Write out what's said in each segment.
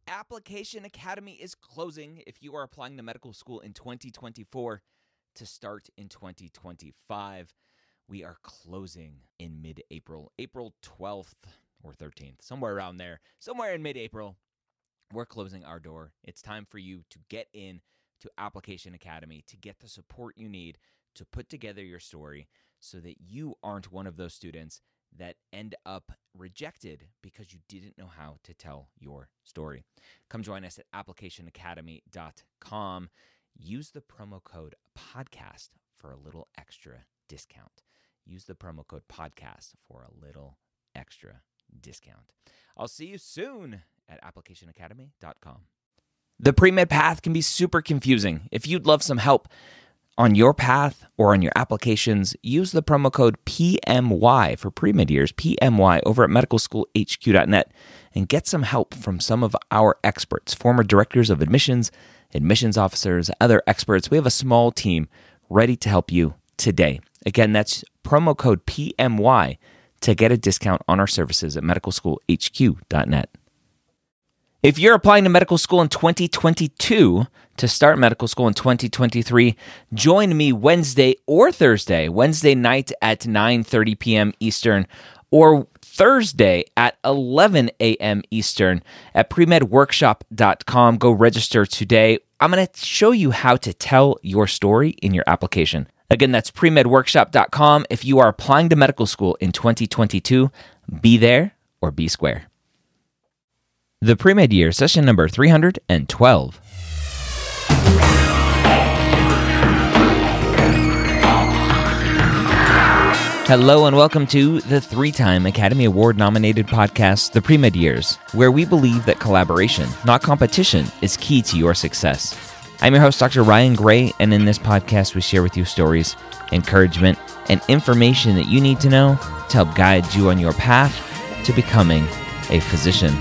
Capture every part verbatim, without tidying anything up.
Application Academy is closing if you are applying to medical school in twenty twenty-four to start in twenty twenty-five. We are closing in mid-April, April twelfth or thirteenth, somewhere around there, somewhere in mid-April. We're closing our door. It's time for you to get in to Application Academy to get the support you need to put together your story so that you aren't one of those students that end up rejected because you didn't know how to tell your story. Come join us at application academy dot com. Use the promo code podcast for a little extra discount. Use the promo code podcast for a little extra discount. I'll see you soon at application academy dot com. The pre-med path can be super confusing. If you'd love some help on your path or on your applications, use the promo code P M Y for pre-med years, P M Y, over at medical school h q dot net and get some help from some of our experts, former directors of admissions, admissions officers, other experts. We have a small team ready to help you today. Again, that's promo code P M Y to get a discount on our services at medical school h q dot net. If you're applying to medical school in twenty twenty-two to start medical school in twenty twenty-three, join me Wednesday or Thursday, Wednesday night at nine thirty p.m. Eastern, or Thursday at eleven a.m. Eastern at pre med workshop dot com. Go register today. I'm going to show you how to tell your story in your application. Again, that's pre med workshop dot com. If you are applying to medical school in twenty twenty-two, be there or be square. The Pre-Med Year, session number three hundred twelve. Hello and welcome to the three-time Academy Award-nominated podcast, The Pre-Med Years, where we believe that collaboration, not competition, is key to your success. I'm your host, Doctor Ryan Gray, and in this podcast, we share with you stories, encouragement, and information that you need to know to help guide you on your path to becoming a physician.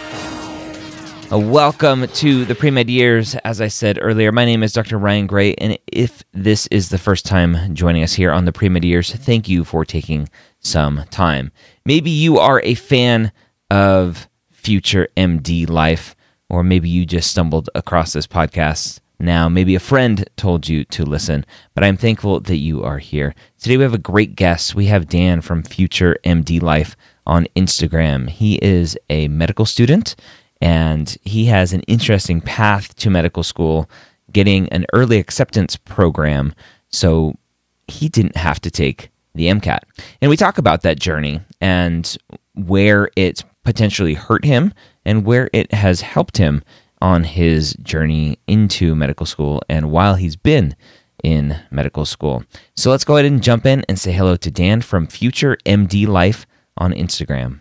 Uh, welcome to the Pre-Med Years. As I said earlier, my name is Doctor Ryan Gray, and if this is the first time joining us here on the Pre-Med Years, thank you for taking some time. Maybe you are a fan of Future M D Life, or maybe you just stumbled across this podcast now. Maybe a friend told you to listen, but I'm thankful that you are here. Today we have a great guest. We have Dan from Future M D Life on Instagram. He is a medical student, and he has an interesting path to medical school, getting an early acceptance program, so he didn't have to take the MCAT. And we talk about that journey and where it potentially hurt him and where it has helped him on his journey into medical school and while he's been in medical school. So let's go ahead and jump in and say hello to Dan from Future M D Life on Instagram.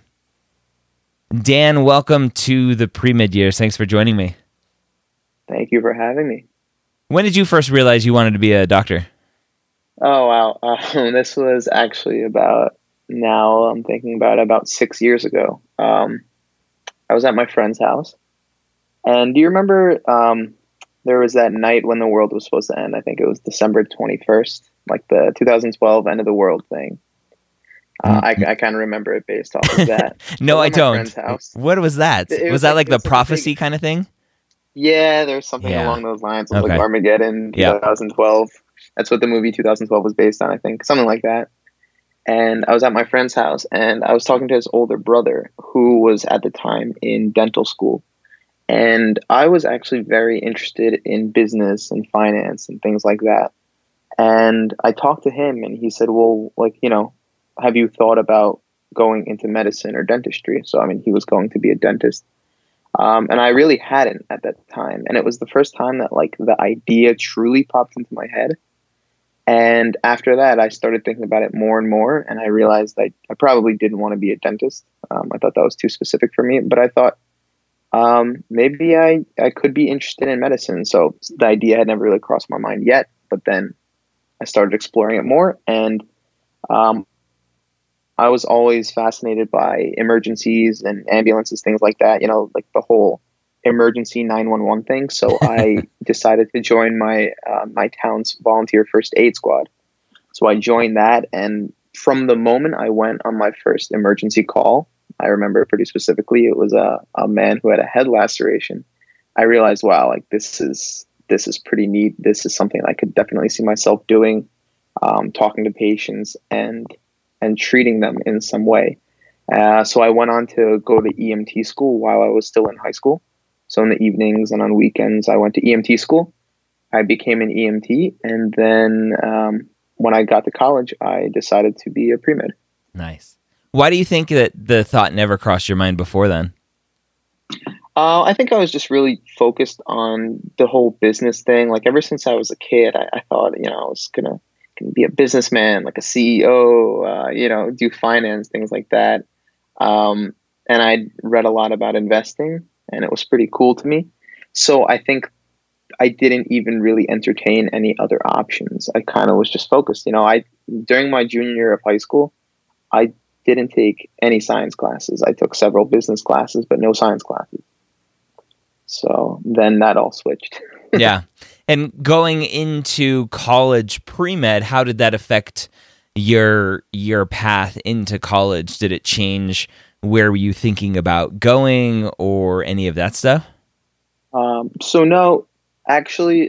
Dan, welcome to the Pre-Med Years. Thanks for joining me. Thank you for having me. When did you first realize you wanted to be a doctor? Oh, wow. Um, this was actually about, now I'm thinking about it, about six years ago. Um, I was at my friend's house. And do you remember um, there was that night when the world was supposed to end? I think it was December twenty-first, like the two thousand twelve end of the world thing. Uh, I, I kind of remember it based off of that. No, I don't. House. What was that? It was, was that like, like the prophecy big, kind of thing? Yeah, there's something yeah. along those lines. It was okay. like Armageddon, yep. twenty twelve. That's what the movie two thousand twelve was based on, I think. Something like that. And I was at my friend's house, and I was talking to his older brother, who was at the time in dental school. And I was actually very interested in business and finance and things like that. And I talked to him, and he said, well, like, you know, have you thought about going into medicine or dentistry? So, I mean, he was going to be a dentist. Um, and I really hadn't at that time. And it was the first time that, like, the idea truly popped into my head. And after that, I started thinking about it more and more. And I realized I, I probably didn't want to be a dentist. Um, I thought that was too specific for me. But I thought um, maybe I, I could be interested in medicine. So the idea had never really crossed my mind yet. But then I started exploring it more. And um, I was always fascinated by emergencies and ambulances, things like that, you know, like the whole emergency nine one one thing. So I decided to join my uh, my town's volunteer first aid squad. So I joined that. And from the moment I went on my first emergency call, I remember pretty specifically. It was a, a man who had a head laceration. I realized, wow, like this is this is pretty neat. This is something I could definitely see myself doing, um, talking to patients and and treating them in some way. Uh, so I went on to go to E M T school while I was still in high school. So in the evenings and on weekends, I went to E M T school. I became an E M T, and then um, when I got to college, I decided to be a pre-med. Nice. Why do you think that the thought never crossed your mind before then? Uh, I think I was just really focused on the whole business thing. Like ever since I was a kid, I, I thought, you know, I was gonna, gonna be a businessman, like a C E O, uh, you know, do finance, things like that. Um, and I read a lot about investing, and it was pretty cool to me. So I think I didn't even really entertain any other options. I kind of was just focused. You know, I during my junior year of high school, I didn't take any science classes. I took several business classes, but no science classes. So then that all switched. Yeah. And going into college pre-med, how did that affect your your path into college? Did it change where were you thinking about going or any of that stuff? Um, so no, actually,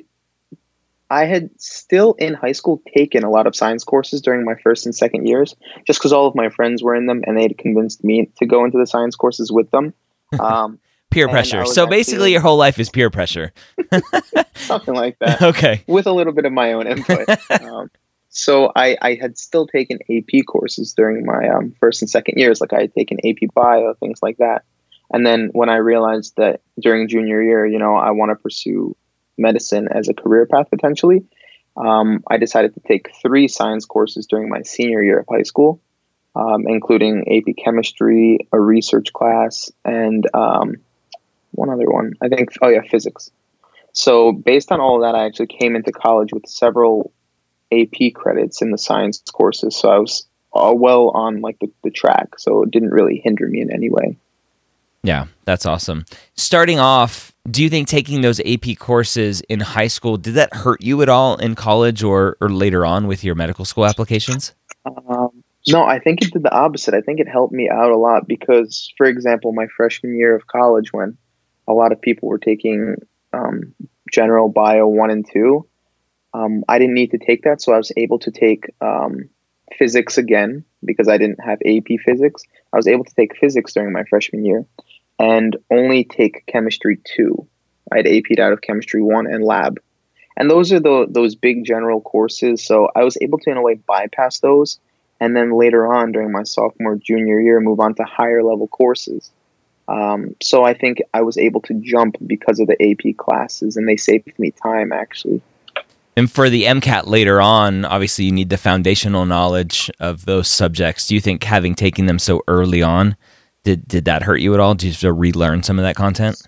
I had still in high school taken a lot of science courses during my first and second years, just because all of my friends were in them and they had convinced me to go into the science courses with them. Um, peer pressure. So actually, basically your whole life is peer pressure. Something like that. Okay. With a little bit of my own input. um, so I, I had still taken A P courses during my um, first and second years. Like I had taken A P Bio, things like that. And then when I realized that during junior year, you know, I want to pursue medicine as a career path potentially, um, I decided to take three science courses during my senior year of high school, um, including A P Chemistry, a research class, and um, one other one. I think, oh yeah, physics. So based on all of that, I actually came into college with several A P credits in the science courses. So I was uh, well on like the, the track. So it didn't really hinder me in any way. Yeah, that's awesome. Starting off, do you think taking those A P courses in high school, did that hurt you at all in college or, or later on with your medical school applications? Um, no, I think it did the opposite. I think it helped me out a lot because, for example, my freshman year of college, when a lot of people were taking um, general bio one and two, um, I didn't need to take that. So I was able to take um, physics again because I didn't have A P physics. I was able to take physics during my freshman year and only take chemistry two. I had A P'd out of chemistry one and lab. And those are the those big general courses. So I was able to, in a way, bypass those. And then later on during my sophomore, junior year, move on to higher level courses. Um, so I think I was able to jump because of the A P classes, and they saved me time, actually. And for the MCAT later on, obviously you need the foundational knowledge of those subjects. Do you think having taken them so early on, did, did that hurt you at all? Did you have to relearn some of that content?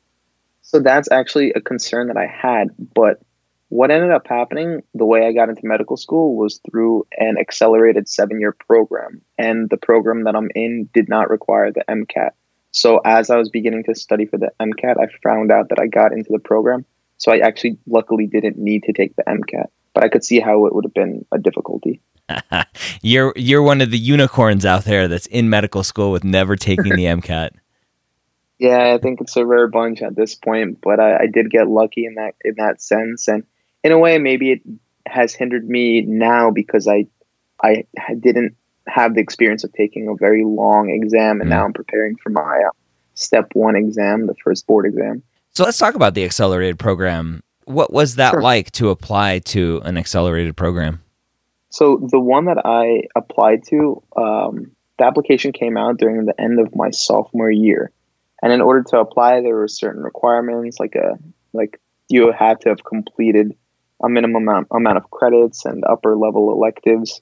So that's actually a concern that I had. But what ended up happening, the way I got into medical school, was through an accelerated seven-year program. And the program that I'm in did not require the MCAT. So as I was beginning to study for the MCAT, I found out that I got into the program. So I actually luckily didn't need to take the MCAT, but I could see how it would have been a difficulty. you're you're one of the unicorns out there that's in medical school with never taking the MCAT. Yeah, I think it's a rare bunch at this point, but I, I did get lucky in that in that sense, and in a way, maybe it has hindered me now because I I didn't have the experience of taking a very long exam, and mm. now I'm preparing for my uh, step one exam, the first board exam. So let's talk about the accelerated program. What was that sure. like to apply to an accelerated program? So the one that I applied to, um, the application came out during the end of my sophomore year. And in order to apply, there were certain requirements, like a like you had to have completed a minimum amount, amount of credits and upper level electives,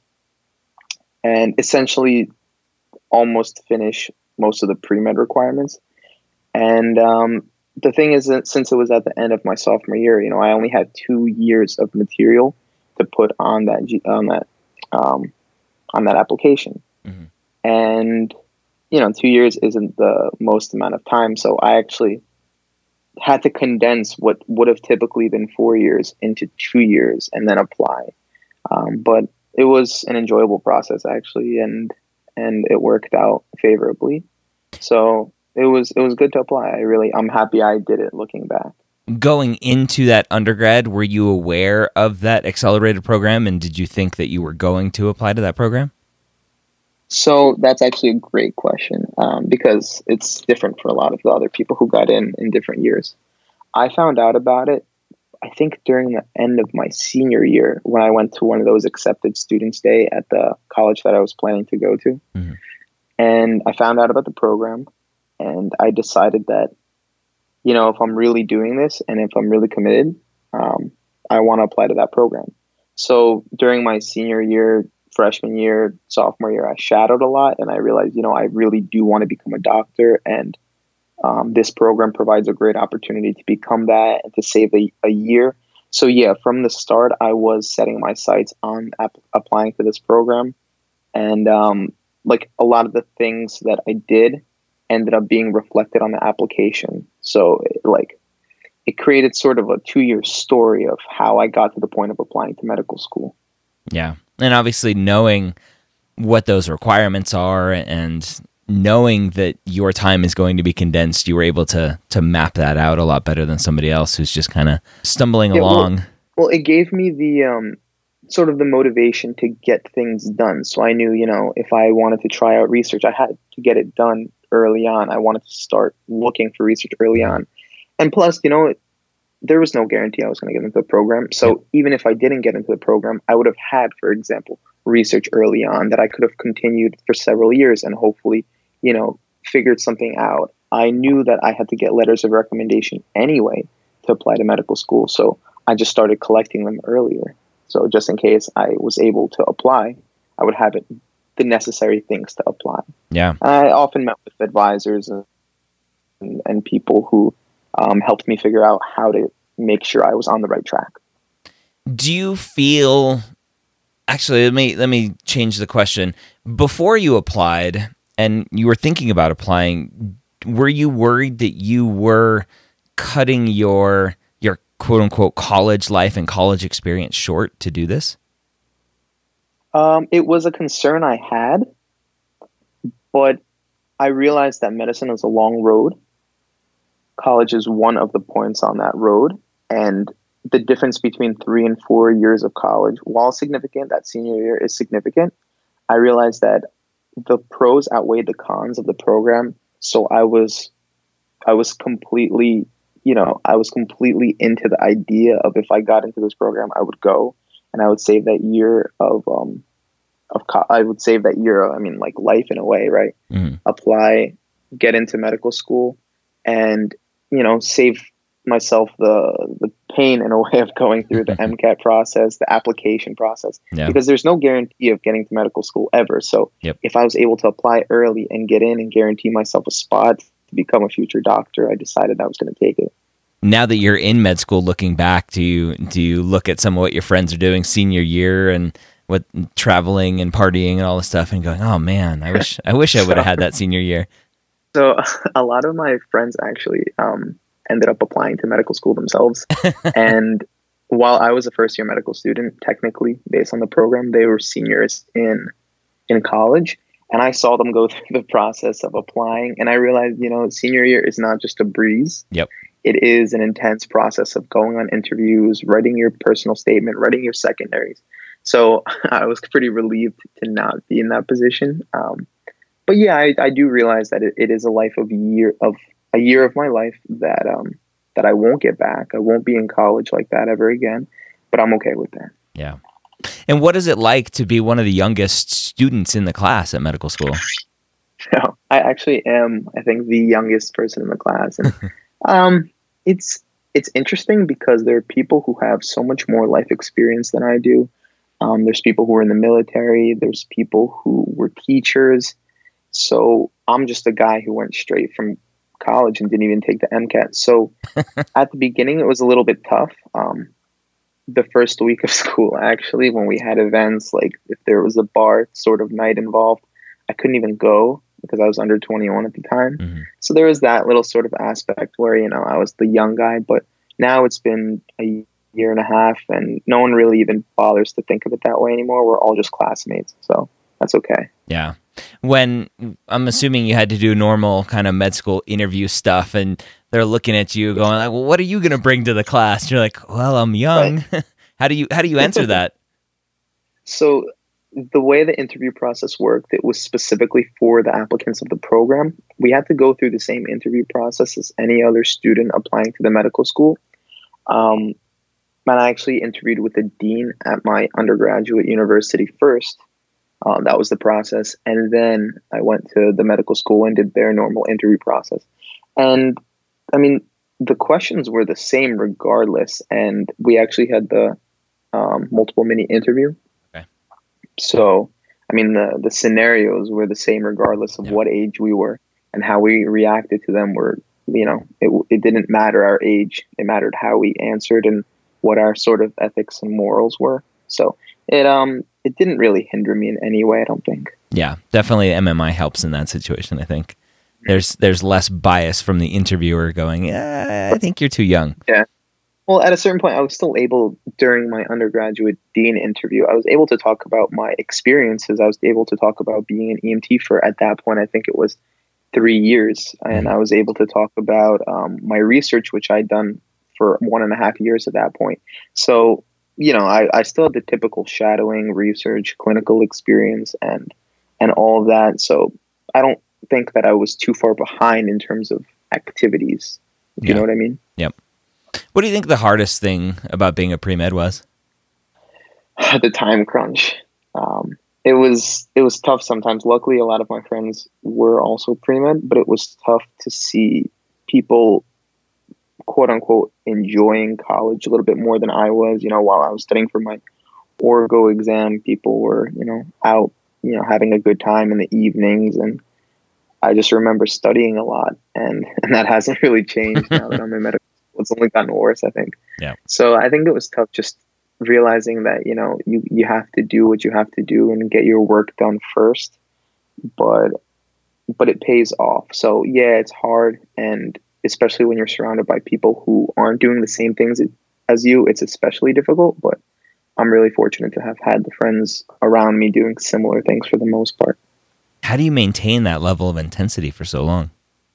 and essentially almost finish most of the pre-med requirements. And um, the thing is that since it was at the end of my sophomore year, you know, I only had two years of material to put on that on that um, on that application, mm-hmm. and you know, two years isn't the most amount of time. So I actually had to condense what would have typically been four years into two years and then apply. Um, but it was an enjoyable process actually, and and it worked out favorably. So it was it was good to apply. I really I'm happy I did it looking back. Going into that undergrad, were you aware of that accelerated program, and did you think that you were going to apply to that program? So that's actually a great question, um, because it's different for a lot of the other people who got in in different years. I found out about it, I think, during the end of my senior year when I went to one of those accepted students day at the college that I was planning to go to. Mm-hmm. And I found out about the program, and I decided that, you know, if I'm really doing this and if I'm really committed, um, I want to apply to that program. So during my senior year, freshman year, sophomore year, I shadowed a lot, and I realized, you know, I really do want to become a doctor, and um, this program provides a great opportunity to become that and to save a, a year. So yeah, from the start, I was setting my sights on ap- applying to this program, and um, like a lot of the things that I did ended up being reflected on the application. So like it created sort of a two-year story of how I got to the point of applying to medical school. Yeah. And obviously knowing what those requirements are and knowing that your time is going to be condensed, you were able to to map that out a lot better than somebody else who's just kind of stumbling yeah, along. Well, well, it gave me the um, sort of the motivation to get things done. So I knew, you know, if I wanted to try out research, I had to get it done early on. I wanted to start looking for research early on. And plus, you know, there was no guarantee I was going to get into the program. So yeah. even if I didn't get into the program, I would have had, for example, research early on that I could have continued for several years and hopefully, you know, figured something out. I knew that I had to get letters of recommendation anyway to apply to medical school. So I just started collecting them earlier. So just in case I was able to apply, I would have it, the necessary things to apply. Yeah. I often met with advisors and, and, and people who um, helped me figure out how to make sure I was on the right track. Do you feel, actually, let me, let me change the question. Before you applied and you were thinking about applying, were you worried that you were cutting your, your quote unquote college life and college experience short to do this? Um, it was a concern I had, but I realized that medicine is a long road. College is one of the points on that road. And the difference between three and four years of college, while significant, that senior year is significant. I realized that the pros outweighed the cons of the program. So I was, I was completely, you know, I was completely into the idea of if I got into this program, I would go and I would save that year of, um, of, co- I would save that year of, I mean, like life in a way, right? Mm-hmm. Apply, get into medical school and, you know, save myself the the pain in a way of going through the MCAT process, the application process, yeah. because there's no guarantee of getting to medical school ever. So yep. if I was able to apply early and get in and guarantee myself a spot to become a future doctor, I decided I was going to take it. Now that you're in med school, looking back, do you do you look at some of what your friends are doing senior year and what traveling and partying and all this stuff and going, oh man, I wish I wish I would have had that senior year. So a lot of my friends actually um, ended up applying to medical school themselves. And while I was a first year medical student, technically based on the program, they were seniors in in college. And I saw them go through the process of applying. And I realized, you know, senior year is not just a breeze. Yep. It is an intense process of going on interviews, writing your personal statement, writing your secondaries. So I was pretty relieved to not be in that position. Um, but yeah, I, I do realize that it, it is a life of a year of a year of my life that um that I won't get back. I won't be in college like that ever again, but I'm okay with that. Yeah. And what is it like to be one of the youngest students in the class at medical school? No, I actually am, I think, the youngest person in the class. And um, it's it's interesting because there are people who have so much more life experience than I do. Um, there's people who are in the military. There's people who were teachers. So I'm just a guy who went straight from college and didn't even take the MCAT. So at the beginning, it was a little bit tough. Um, the first week of school, actually, when we had events, like if there was a bar sort of night involved, I couldn't even go because I was under twenty-one at the time. Mm-hmm. So there was that little sort of aspect where, you know, I was the young guy, but now it's been a year and a half and no one really even bothers to think of it that way anymore. We're all just classmates. So that's okay. Yeah. When I'm assuming you had to do normal kind of med school interview stuff, and they're looking at you going like, well, what are you going to bring to the class? You're like, well, I'm young. Right. how do you how do you answer that? So the way the interview process worked, it was specifically for the applicants of the program. We had to go through the same interview process as any other student applying to the medical school. Um, and I actually interviewed with the dean at my undergraduate university first. Uh, that was the process. And then I went to the medical school and did their normal interview process. And I mean, the questions were the same regardless. And we actually had the um, multiple mini interview. Okay. So, I mean, the, the scenarios were the same regardless of yeah. what age we were, and how we reacted to them were, you know, it, it didn't matter our age. It mattered how we answered and what our sort of ethics and morals were. So it, um, it didn't really hinder me in any way, I don't think. Yeah, definitely M M I helps in that situation, I think. There's there's less bias from the interviewer going, yeah, I think you're too young. Yeah. Well, at a certain point, I was still able, during my undergraduate dean interview, I was able to talk about my experiences. I was able to talk about being an E M T for, at that point, I think it was three years. And I was able to talk about um, my research, which I'd done for one and a half years at that point. So, you know, I, I still had the typical shadowing, research, clinical experience, and and all of that. So I don't think that I was too far behind in terms of activities. If yeah. You know what I mean? Yep. What do you think the hardest thing about being a pre-med was? The time crunch. Um, it was it was tough sometimes. Luckily, a lot of my friends were also pre-med, but it was tough to see people, quote unquote, enjoying college a little bit more than I was. You know, while I was studying for my Orgo exam, people were, you know, out, you know, having a good time in the evenings, and I just remember studying a lot, and, and that hasn't really changed now that I'm in medical school. It's only gotten worse, I think. Yeah. So I think it was tough just realizing that, you know, you, you have to do what you have to do and get your work done first, but but it pays off. So yeah, it's hard, and especially when you're surrounded by people who aren't doing the same things as you, it's especially difficult. But I'm really fortunate to have had the friends around me doing similar things for the most part. How do you maintain that level of intensity for so long?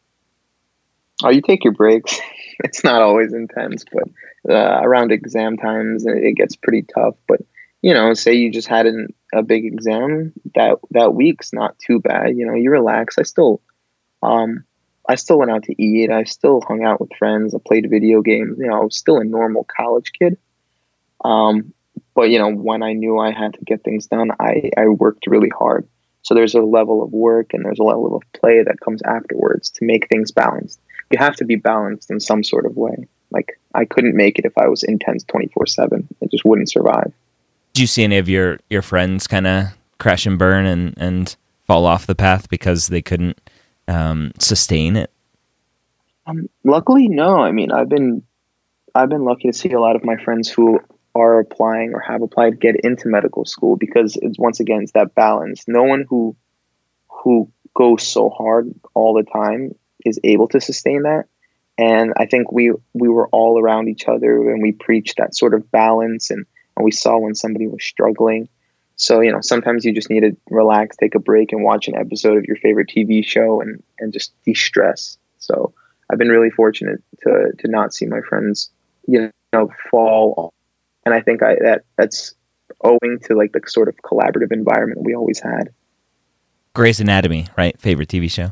Oh, you take your breaks. It's not always intense, but uh, around exam times, it gets pretty tough. But, you know, say you just had an, a big exam, that that week's not too bad. You know, you relax. I still, um, I still went out to eat. I still hung out with friends. I played video games. You know, I was still a normal college kid. Um, but, you know, when I knew I had to get things done, I, I worked really hard. So there's a level of work and there's a level of play that comes afterwards to make things balanced. You have to be balanced in some sort of way. Like, I couldn't make it if I was intense twenty-four seven. It just wouldn't survive. Did you see any of your, your friends kind of crash and burn and, and fall off the path because they couldn't um, sustain it? Um, luckily, no. I mean, I've been I've been lucky to see a lot of my friends who are applying or have applied get into medical school, because it's, once again, it's that balance. No one who who goes so hard all the time is able to sustain that. And I think we we were all around each other and we preached that sort of balance, and, and we saw when somebody was struggling. So, you know, sometimes you just need to relax, take a break, and watch an episode of your favorite T V show and, and just de-stress. So I've been really fortunate to to not see my friends, you know, fall. And I think I that that's owing to like the sort of collaborative environment we always had. Grey's Anatomy, right? Favorite T V show?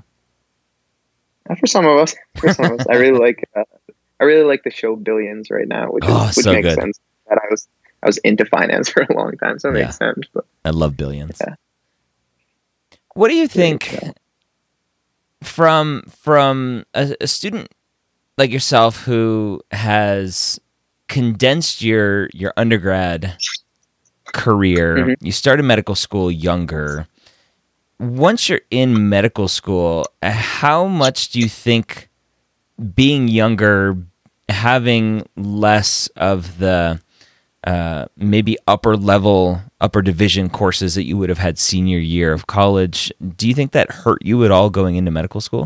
Uh, for some of us, for some of us, I really like uh, I really like the show Billions right now, which is, oh, which so makes good. sense. That I was I was into finance for a long time, so it Yeah. makes sense. But I love Billions. Yeah. What do you think Yeah. from from a, a student like yourself who has condensed your your undergrad career? Mm-hmm. You started medical school younger. Once you're in medical school, how much do you think being younger, having less of the uh, maybe upper level, upper division courses that you would have had senior year of college, do you think that hurt you at all going into medical school?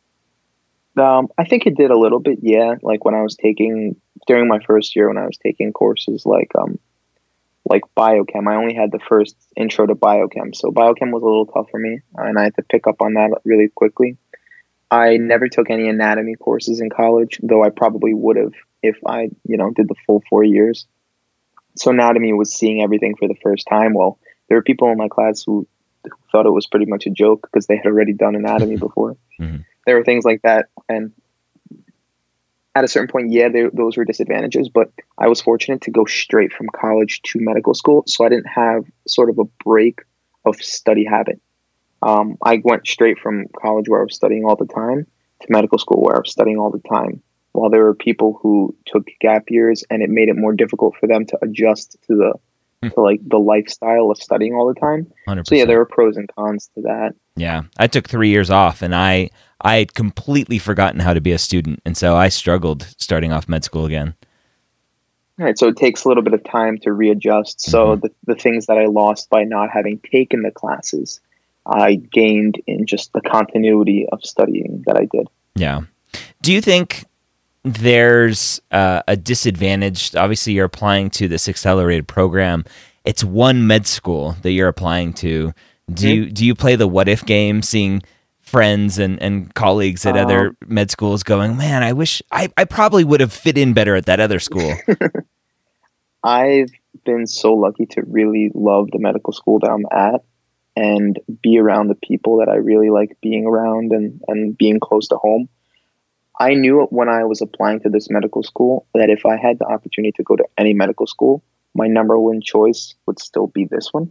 Um, I think it did a little bit, yeah. Like when I was taking, during my first year, when I was taking courses like um, like biochem. I only had the first intro to biochem. So biochem was a little tough for me, and I had to pick up on that really quickly. I never took any anatomy courses in college, though I probably would have if I, you know, did the full four years. So anatomy was seeing everything for the first time. Well, there were people in my class who thought it was pretty much a joke because they had already done anatomy before. Mm-hmm. There were things like that. And at a certain point, yeah, there, those were disadvantages, but I was fortunate to go straight from college to medical school. So I didn't have sort of a break of study habit. Um, I went straight from college where I was studying all the time to medical school where I was studying all the time. While there were people who took gap years and it made it more difficult for them to adjust to the to like the lifestyle of studying all the time. one hundred percent. So yeah, there were pros and cons to that. Yeah, I took three years off, and I I had completely forgotten how to be a student, and so I struggled starting off med school again. All right, so it takes a little bit of time to readjust. So mm-hmm. the the things that I lost by not having taken the classes, I gained in just the continuity of studying that I did. Yeah. Do you think there's uh, a disadvantage? Obviously, you're applying to this accelerated program. It's one med school that you're applying to. Do mm-hmm. you do you play the what if game, seeing friends and, and colleagues at um, other med schools going, man, I wish I, I probably would have fit in better at that other school? I've been so lucky to really love the medical school that I'm at and be around the people that I really like being around and, and being close to home. I knew when I was applying to this medical school that if I had the opportunity to go to any medical school, my number one choice would still be this one.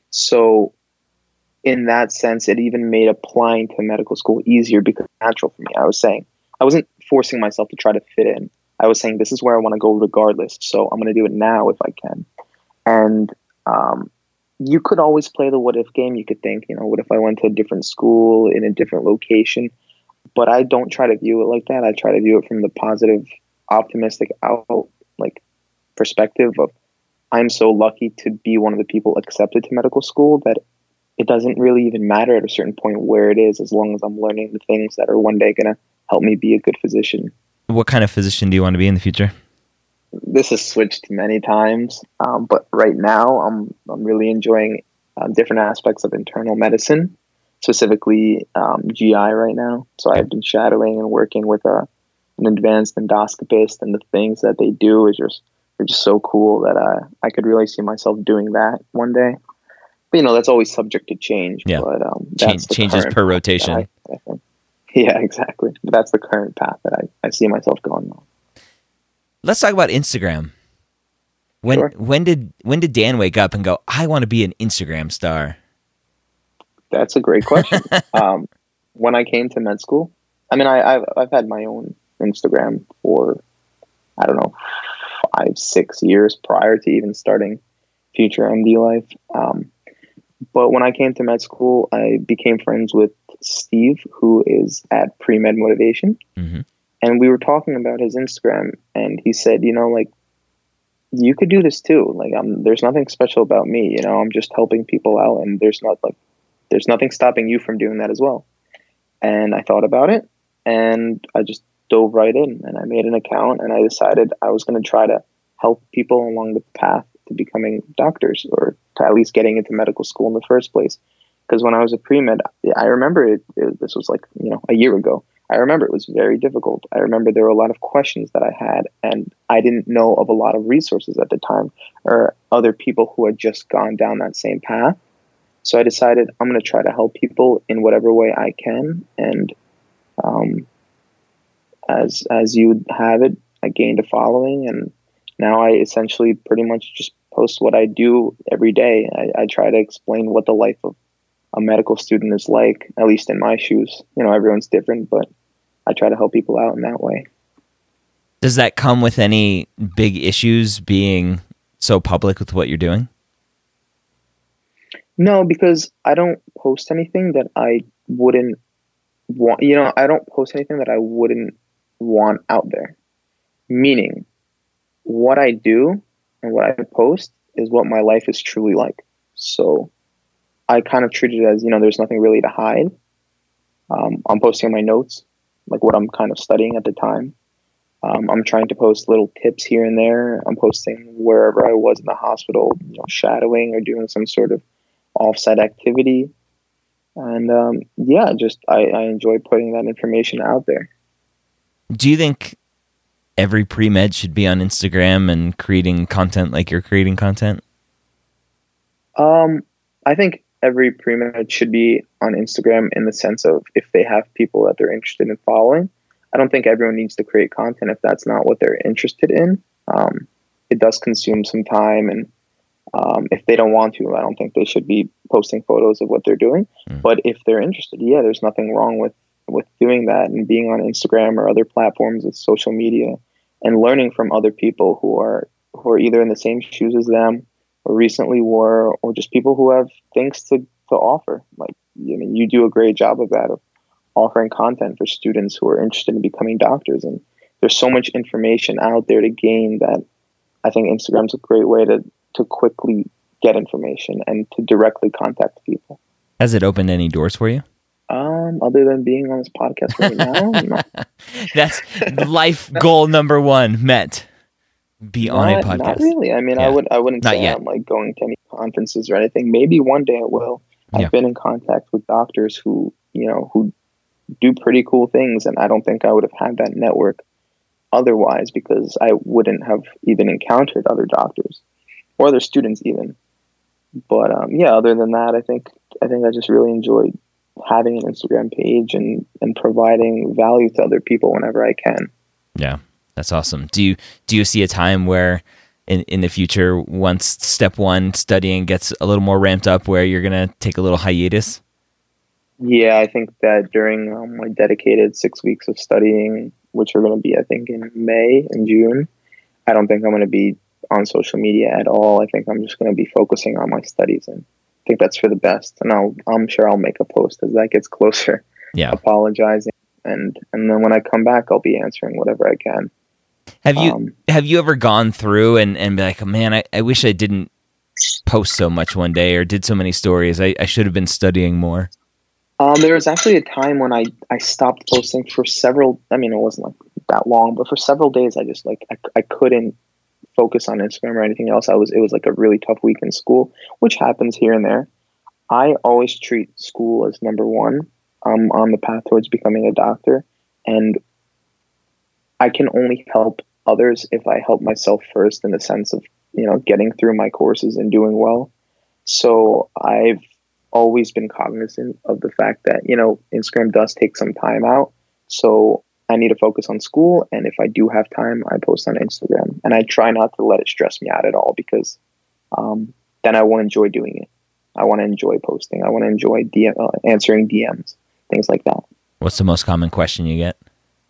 So in that sense, it even made applying to medical school easier because it's natural for me. I was saying, I wasn't forcing myself to try to fit in. I was saying, this is where I want to go regardless. So I'm going to do it now if I can. And um, you could always play the what if game. You could think, you know, what if I went to a different school in a different location? But I don't try to view it like that. I try to view it from the positive, optimistic out like perspective of I'm so lucky to be one of the people accepted to medical school that it doesn't really even matter at a certain point where it is, as long as I'm learning the things that are one day going to help me be a good physician. What kind of physician do you want to be in the future? This has switched many times, um, but right now I'm I'm really enjoying uh, different aspects of internal medicine. Specifically um, G I right now. So I've been shadowing and working with a, an advanced endoscopist, and the things that they do is just are just so cool that uh, I could really see myself doing that one day. But you know, that's always subject to change. Yeah, but, um, that's Change, changes per rotation. I, I yeah, exactly. But that's the current path that I, I see myself going on. Let's talk about Instagram. When sure. when did when did Dan wake up and go, I want to be an Instagram star? That's a great question. um, when I came to med school, I mean, I, I've, I've had my own Instagram for, I don't know, five, six years prior to even starting Future M D Life. Um, but when I came to med school, I became friends with Steve, who is at Pre-Med Motivation. Mm-hmm. And we were talking about his Instagram, and he said, you know, like, you could do this too. Like, I'm, there's nothing special about me. You know, I'm just helping people out, and there's not like, there's nothing stopping you from doing that as well. And I thought about it, and I just dove right in, and I made an account, and I decided I was going to try to help people along the path to becoming doctors, or to at least getting into medical school in the first place. Because when I was a pre-med, I remember it, it, this was like, you know, a year ago. I remember it was very difficult. I remember there were a lot of questions that I had, and I didn't know of a lot of resources at the time, or other people who had just gone down that same path. So I decided I'm going to try to help people in whatever way I can. And um, as as you have it, I gained a following, and now I essentially pretty much just post what I do every day. I, I try to explain what the life of a medical student is like, at least in my shoes. You know, everyone's different, but I try to help people out in that way. Does that come with any big issues being so public with what you're doing? No, because I don't post anything that I wouldn't want, you know, I don't post anything that I wouldn't want out there. Meaning, what I do and what I post is what my life is truly like. So I kind of treat it as, you know, there's nothing really to hide. Um, I'm posting my notes, like what I'm kind of studying at the time. Um, I'm trying to post little tips here and there. I'm posting wherever I was in the hospital, you know, shadowing or doing some sort of offsite activity. And um, yeah, just I, I enjoy putting that information out there. Do you think every pre-med should be on Instagram and creating content like you're creating content? Um, I think every pre-med should be on Instagram in the sense of if they have people that they're interested in following. I don't think everyone needs to create content if that's not what they're interested in. Um, it does consume some time, and um, if they don't want to, I don't think they should be posting photos of what they're doing. Mm. But if they're interested, yeah, there's nothing wrong with, with doing that and being on Instagram or other platforms with social media and learning from other people who are who are either in the same shoes as them or recently were, or just people who have things to, to offer. Like, I mean, you do a great job of that, of offering content for students who are interested in becoming doctors. And there's so much information out there to gain that I think Instagram's a great way to, to quickly get information and to directly contact people. Has it opened any doors for you? Um, other than being on this podcast right now? No. That's life goal number one met. Be not, on a podcast. Not really. I mean, yeah. I would, I wouldn't not say yet. I'm like going to any conferences or anything. Maybe one day I will. I've yeah. been in contact with doctors who, you know, who do pretty cool things, and I don't think I would have had that network otherwise, because I wouldn't have even encountered other doctors or other students even. But um, yeah, other than that, I think I think I just really enjoyed having an Instagram page and, and providing value to other people whenever I can. Yeah, that's awesome. Do you do you see a time where in, in the future, once step one studying gets a little more ramped up, where you're going to take a little hiatus? Yeah, I think that during um, my dedicated six weeks of studying, which are going to be, I think, in May and June, I don't think I'm going to be on social media at all. I think I'm just going to be focusing on my studies, and I think that's for the best. And I'll, I'm sure I'll make a post as that gets closer, yeah, apologizing, and and then when I come back, I'll be answering whatever I can. Have you um, have you ever gone through and, and be like, oh, man, I, I wish I didn't post so much one day or did so many stories. I, I should have been studying more. Um, there was actually a time when I, I stopped posting for several, I mean, it wasn't like that long, but for several days, I just like, I, I couldn't focus on Instagram or anything else. I was, it was like a really tough week in school, which happens here and there. I always treat school as number one. I'm on the path towards becoming a doctor, and I can only help others if I help myself first, in the sense of, you know, getting through my courses and doing well. So I've always been cognizant of the fact that, you know, Instagram does take some time out. So I need to focus on school. And if I do have time, I post on Instagram, and I try not to let it stress me out at all, because um, then I won't enjoy doing it. I want to enjoy posting. I want to enjoy D M, uh, answering D Ms, things like that. What's the most common question you get?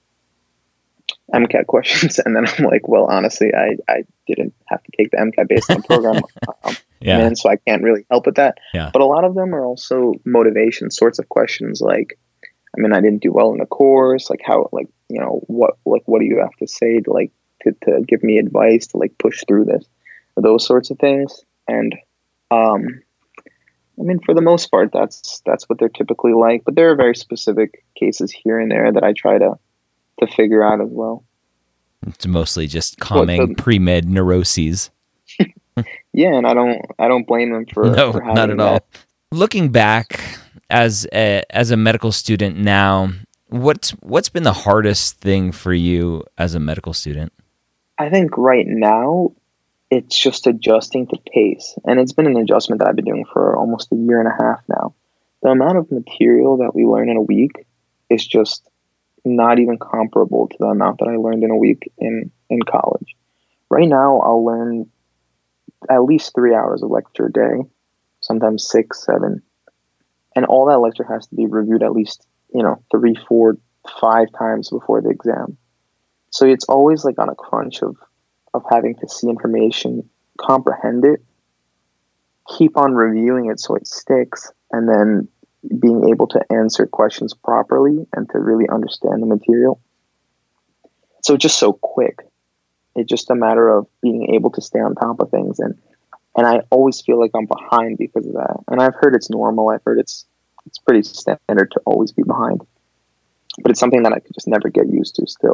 MCAT questions. And then I'm like, well, honestly, I, I didn't have to take the MCAT based on the program. um, yeah. And so I can't really help with that. Yeah. But a lot of them are also motivation sorts of questions. Like, I mean, I didn't do well in the course. Like how, like, you know, what, like, what do you have to say to like, to, to give me advice to like push through this, those sorts of things. And, um, I mean, for the most part, that's, that's what they're typically like, but there are very specific cases here and there that I try to, to figure out as well. It's mostly just calming the, pre-med neuroses. Yeah, and I don't I don't blame them for, no, for having not at that. all. Looking back as a, as a medical student now, what's what's been the hardest thing for you as a medical student? I think right now it's just adjusting to pace, and it's been an adjustment that I've been doing for almost a year and a half now. The amount of material that we learn in a week is just not even comparable to the amount that I learned in a week in, in college. Right now, I'll learn at least three hours of lecture a day, sometimes six, seven. And all that lecture has to be reviewed at least, you know, three, four, five times before the exam. So it's always like on a crunch of, of having to see information, comprehend it, keep on reviewing it so it sticks, and then being able to answer questions properly and to really understand the material. So it's just so quick. It's just a matter of being able to stay on top of things. And, and I always feel like I'm behind because of that. And I've heard it's normal. I've heard it's, it's pretty standard to always be behind, but it's something that I could just never get used to still.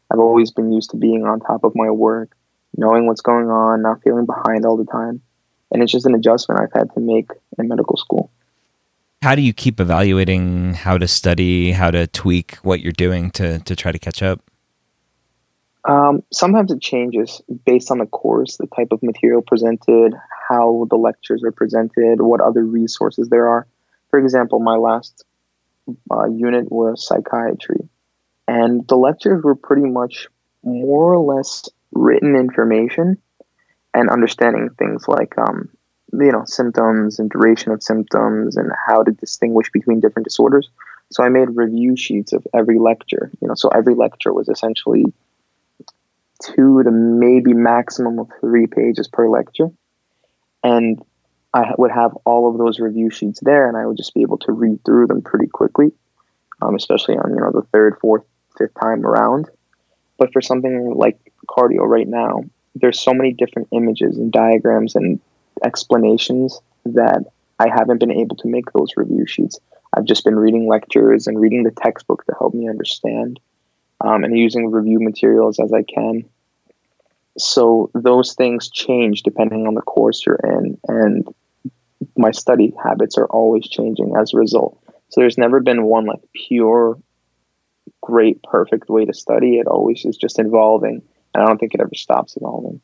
I've always been used to being on top of my work, knowing what's going on, not feeling behind all the time. And it's just an adjustment I've had to make in medical school. How do you keep evaluating how to study, how to tweak what you're doing to, to try to catch up? Um, sometimes it changes based on the course, the type of material presented, how the lectures are presented, what other resources there are. For example, my last uh, unit was psychiatry, and the lectures were pretty much more or less written information and understanding things like, um, you know, symptoms and duration of symptoms and how to distinguish between different disorders. So I made review sheets of every lecture, you know, so every lecture was essentially two to maybe maximum of three pages per lecture. And I would have all of those review sheets there, and I would just be able to read through them pretty quickly, um, especially on, you know, the third, fourth, fifth time around. But for something like cardio right now, there's so many different images and diagrams and explanations that I haven't been able to make those review sheets. I've just been reading lectures and reading the textbook to help me understand, um, and using review materials as I can. So those things change depending on the course you're in, and my study habits are always changing as a result. So there's never been one like pure, great, perfect way to study. It always is just evolving, and I don't think it ever stops evolving.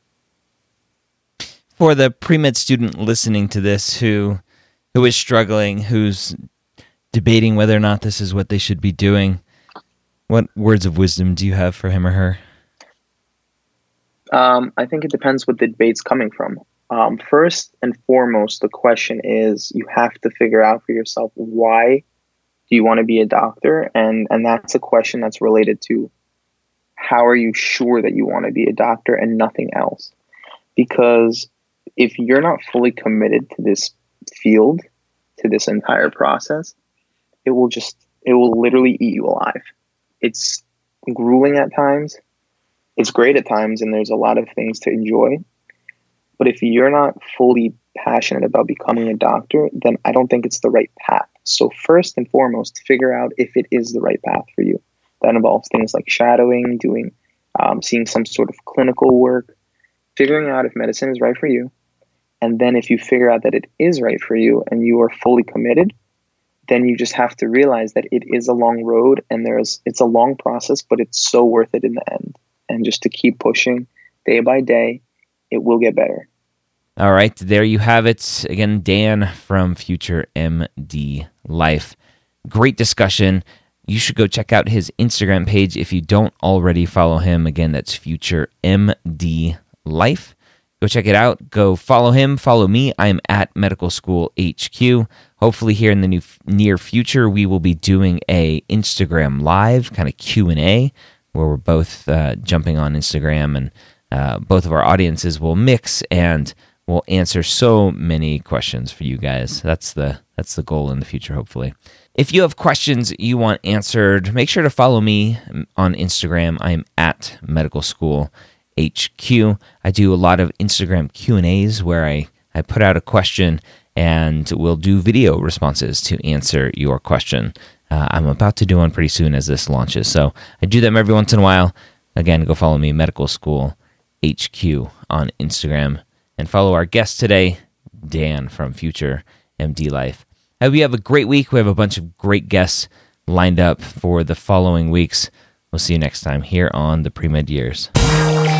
For the pre-med student listening to this who who is struggling, who's debating whether or not this is what they should be doing, what words of wisdom do you have for him or her? Um, I think it depends what the debate's coming from. Um, first and foremost, the question is you have to figure out for yourself, why do you want to be a doctor? And, and that's a question that's related to how are you sure that you want to be a doctor and nothing else? Because if you're not fully committed to this field, to this entire process, it will just, it will literally eat you alive. It's grueling at times. It's great at times, and there's a lot of things to enjoy. But if you're not fully passionate about becoming a doctor, then I don't think it's the right path. So first and foremost, figure out if it is the right path for you. That involves things like shadowing, doing, um, seeing some sort of clinical work, figuring out if medicine is right for you. And then if you figure out that it is right for you and you are fully committed, then you just have to realize that it is a long road, and there's it's a long process, but it's so worth it in the end. And just to keep pushing day by day, it will get better. All right, there you have it. Again, Dan from Future M D Life. Great discussion. You should go check out his Instagram page if you don't already follow him. Again, that's Future M D Life. Go check it out. Go follow him. Follow me. I am at Medical School H Q. Hopefully here in the new, near future, we will be doing a Instagram Live kind of Q and A where we're both uh, jumping on Instagram, and uh, both of our audiences will mix and we'll answer so many questions for you guys. That's the that's the goal in the future, hopefully. If you have questions you want answered, make sure to follow me on Instagram. I'm at Medical School H Q. I do a lot of Instagram Q and A's where I, I put out a question and we'll do video responses to answer your question. Uh, I'm about to do one pretty soon as this launches, so I do them every once in a while. Again, go follow me, Medical School H Q on Instagram, and follow our guest today, Dan from Future M D Life. I hope you have a great week. We have a bunch of great guests lined up for the following weeks. We'll see you next time here on the Pre-Med Years.